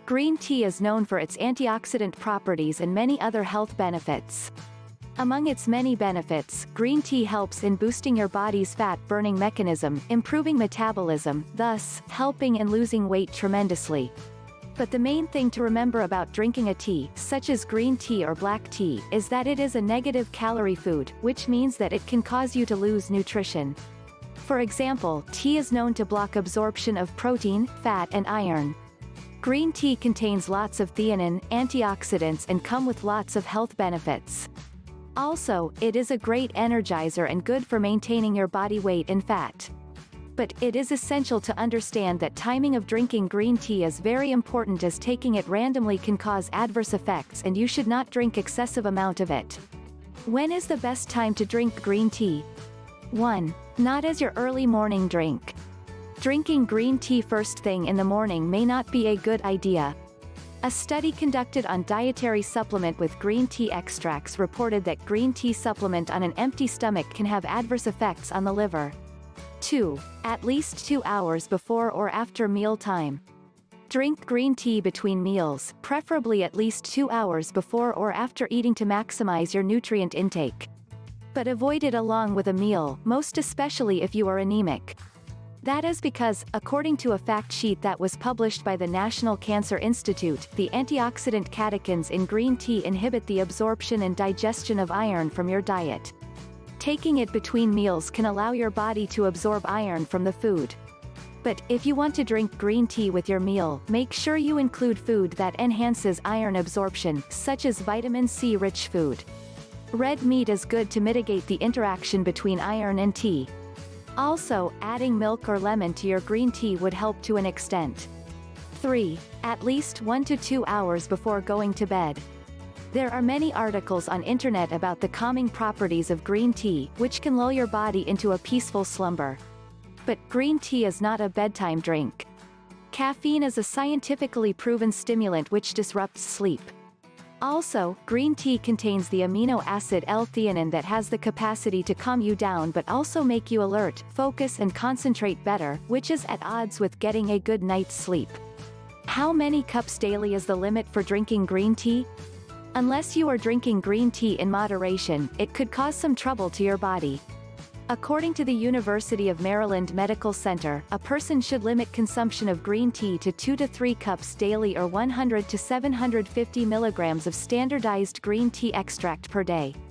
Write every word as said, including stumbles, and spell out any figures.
Green tea is known for its antioxidant properties and many other health benefits. Among its many benefits, green tea helps in boosting your body's fat-burning mechanism, improving metabolism, thus, helping in losing weight tremendously. But the main thing to remember about drinking a tea, such as green tea or black tea, is that it is a negative calorie food, which means that it can cause you to lose nutrition. For example, tea is known to block absorption of protein, fat and iron. Green tea contains lots of theanine, antioxidants and come with lots of health benefits. Also, it is a great energizer and good for maintaining your body weight and fat. But it is essential to understand that timing of drinking green tea is very important, as taking it randomly can cause adverse effects and you should not drink excessive amount of it. When is the best time to drink green tea? one. Not as your early morning drink. Drinking green tea first thing in the morning may not be a good idea. A study conducted on dietary supplement with green tea extracts reported that green tea supplement on an empty stomach can have adverse effects on the liver. two. At least two hours before or after meal time. Drink green tea between meals, preferably at least two hours before or after eating to maximize your nutrient intake. But avoid it along with a meal, most especially if you are anemic. That is because, according to a fact sheet that was published by the National Cancer Institute, the antioxidant catechins in green tea inhibit the absorption and digestion of iron from your diet. Taking it between meals can allow your body to absorb iron from the food. But, if you want to drink green tea with your meal, make sure you include food that enhances iron absorption, such as vitamin C-rich food. Red meat is good to mitigate the interaction between iron and tea. Also, adding milk or lemon to your green tea would help to an extent. three. At least one to two hours before going to bed. There are many articles on internet about the calming properties of green tea, which can lull your body into a peaceful slumber. But, green tea is not a bedtime drink. Caffeine is a scientifically proven stimulant which disrupts sleep. Also, green tea contains the amino acid L-theanine that has the capacity to calm you down but also make you alert, focus and concentrate better, which is at odds with getting a good night's sleep. How many cups daily is the limit for drinking green tea? Unless you are drinking green tea in moderation, it could cause some trouble to your body. According to the University of Maryland Medical Center, a person should limit consumption of green tea to two to three cups daily or one hundred to seven hundred fifty milligrams of standardized green tea extract per day.